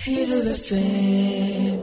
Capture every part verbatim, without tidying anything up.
Hiru F M.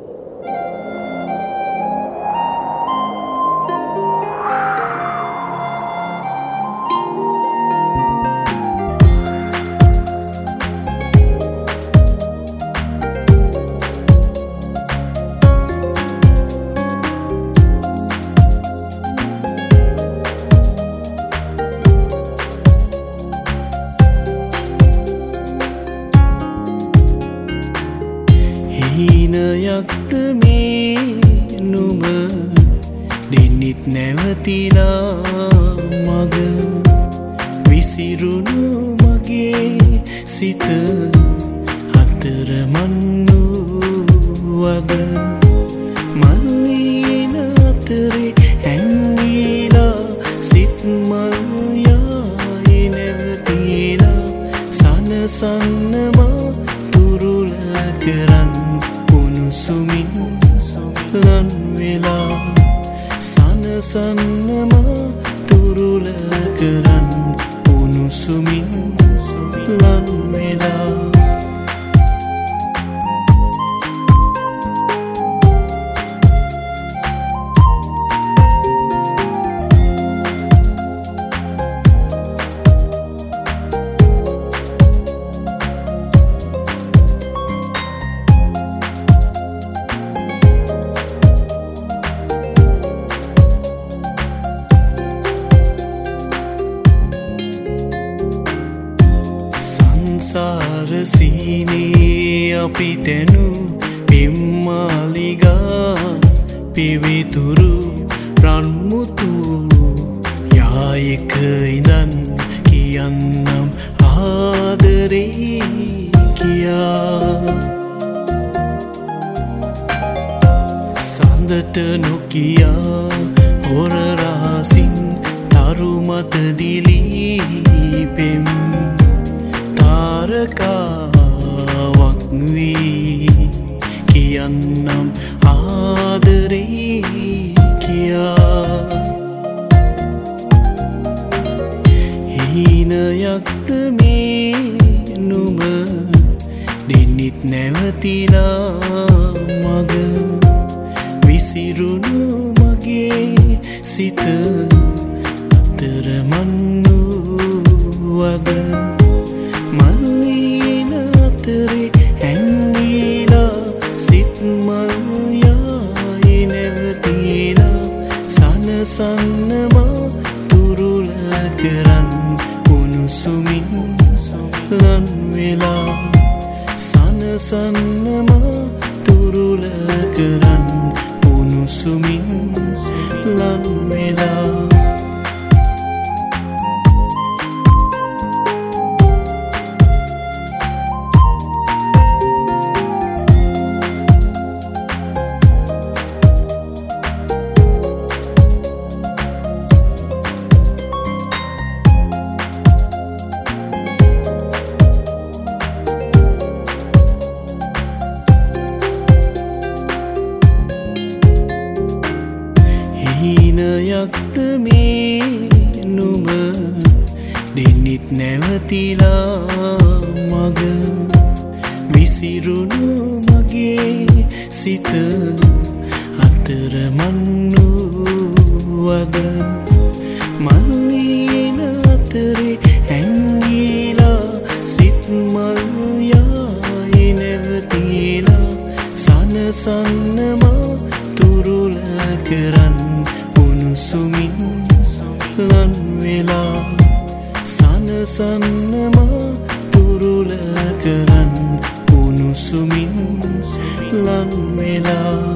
හීනයක්ද මේ නුඹ දෙන්නිත් නැවතිලා මග විසිරුණු මගේ සිත අතරමන් වූවද මල්ලීන අතරේ හැංගිලා සිත් මල් යායි නැවතිලා සනසන්නමා තුරුල කරන්න සුමින් ලන් වෙලා සනසන්නමා තුරුල කරන් උණුසුමින් ලන් වෙලා සීනේ අපි තැනු පෙම්මාලිගා පිවිතුරු රන්මුතු යායක ඉඳන් කියන්නම් ආදරේ කියා සඳට නොකියා හොරරහසින් තරුමත දිලී පෙම් තාරකාවක් වී කියන්නම් ආදරේ කියා හීනයක්ද මේ නුඹ දෙන්නිත් නැවතිලා මග විසිරුණු මගේ සිත අතරමන් වූවද මල්ලීන අතරේ හැංගිලා සිත් මල් යායි නැවතිලා සනසන්නමා තුරුල කරන් උණුසුමින් ලන් වෙලා සනසන්නමා තුරුල කරන් උණුසුමින් ලන් වෙලා හීනයක්ද මේ නුඹ දෙන්නිත් නැවතිලා මග විසිරුණු මගේ සිත අතරමන් වූවද මල්ලීන අතරේ හැංගිලා සිත් මල් යායි නැවතිලා සනසන්නමා තුරුල කරන් උණුසුමින් ලන් වෙලා සනසන්නමා තුරුල කරන් උණුසුමින් ලන් වෙලා